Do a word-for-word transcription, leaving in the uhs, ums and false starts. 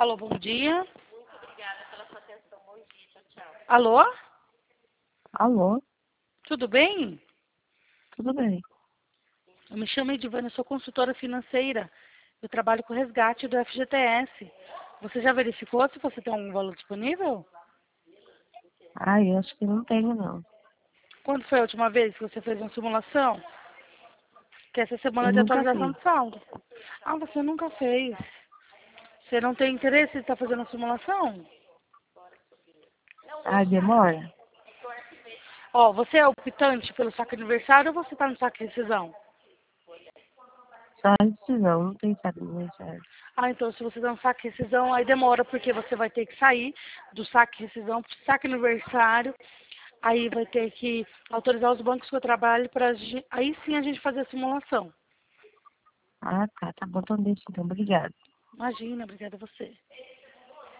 Alô, bom dia. Muito obrigada pela sua atenção. Bom dia, tchau, tchau. Alô? Alô, Tudo bem? tudo bem? Eu me chamo Edivana, eu sou consultora financeira. Eu trabalho com resgate do F G T S. Você já verificou se você tem algum valor disponível? Ah, eu acho que não tenho, não. Quando foi a última vez que você fez uma simulação? Que essa semana Eu é de nunca atualização fiz. de saldo. Ah, você nunca fez. Você não tem interesse em estar fazendo a simulação? Ah, demora? Ó, você é optante pelo saque aniversário ou você está no saque rescisão? Só a decisão, não tem sabe aniversário. Ah, então se você der um saque rescisão, aí demora, porque você vai ter que sair do saque rescisão para o saque aniversário. Aí vai ter que autorizar os bancos que eu trabalho para aí sim a gente fazer a simulação. Ah, tá, tá bom, então deixa então, obrigada. Imagina, obrigada a você.